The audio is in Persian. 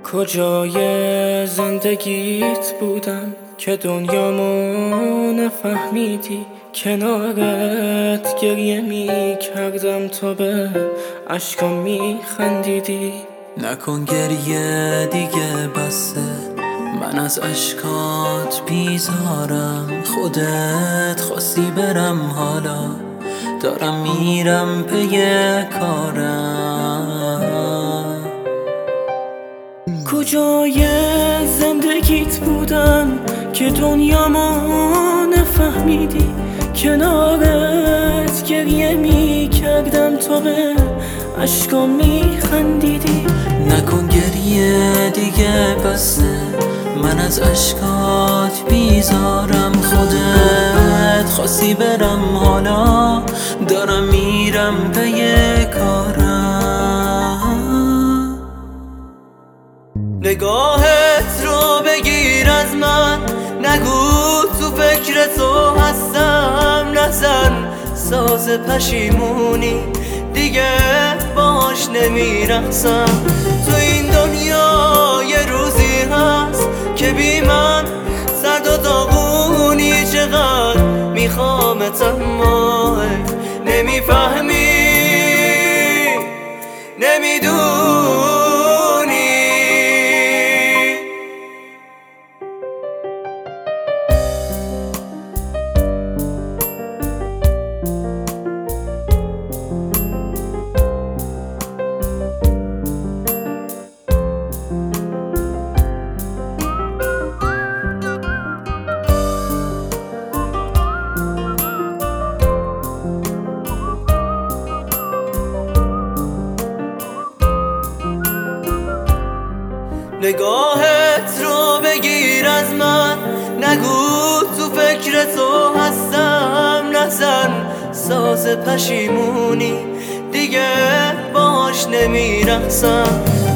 کجای زندگیت بودم که دنیامو نفهمیدی؟ کنارت گریه می کردم تو به اشکام می خندیدی. نکن گریه دیگه بسه، من از اشکات بیزارم. خودت خواستی برم، حالا دارم میرم پی کارم. کجای زندگیت بودم که دنیامو نفهمیدی؟ کنارت گریه می کردم تو به اشکام می خندیدی. نکن گریه دیگه بسه، من از اشکات بیزارم. خودت خواستی برم، حالا دارم میرم پی کارم. نگاهت رو بگیر از من، نگو تو فکر تو هستم. نزن ساز پشیمونی، دیگه باش نمیرقصم. تو این دنیا یه روزی هست که بی من سرد و داغونی. چقدر میخوامت اما نمیفهمی، نمیدونی. نگاهت رو بگیر از من، نگو تو فکر تو هستم. نزن ساز پشیمونی، دیگه باش نمیرقصم.